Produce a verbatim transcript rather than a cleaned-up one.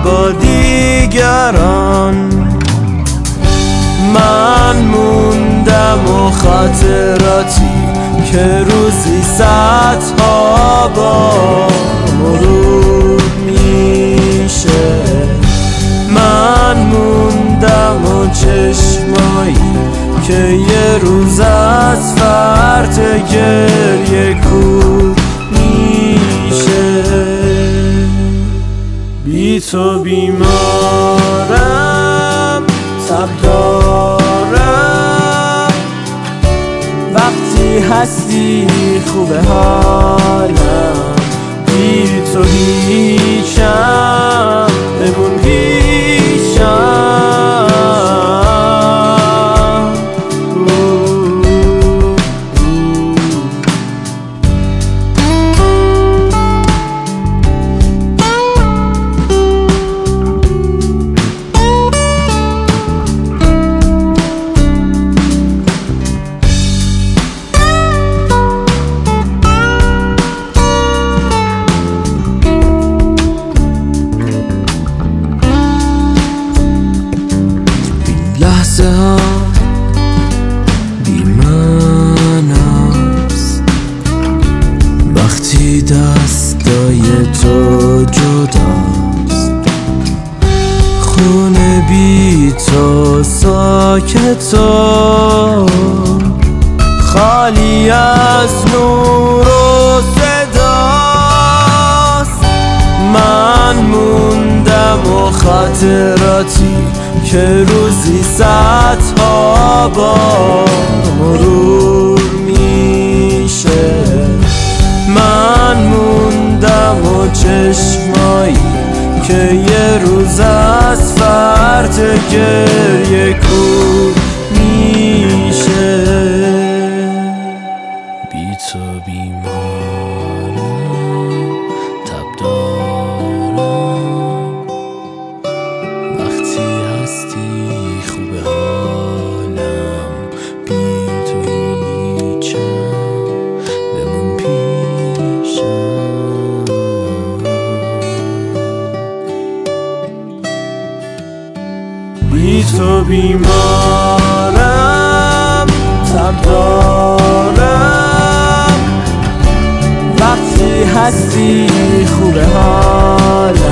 با دیگران. من موندم و خاطراتی که روزی صدها بار مرور میشه. من موندم و چشمایی که یه روز از فرط گریه کور میشه. بی تو بیمارم، تب دارم، وقتی هستی خوبه حالم. بی تو هیچم، بمون پیشم. لحظه ها بی معناست وقتی دستای تو جداست. خونه بی تو ساکت و خالی از نور و صداست. من موندم و خاطراتی که روزی صدها بار مرور میشه. من موندم و چشمایی که یه روز از فرط گریه کور میشه. بی تو بیمارم، تب دارم، وقتی هستی خوبه حالم. بی تو هیچم، بمون پیشم. بی تو بیمارم، تب دارم، وقتی هستی خوبه حالم.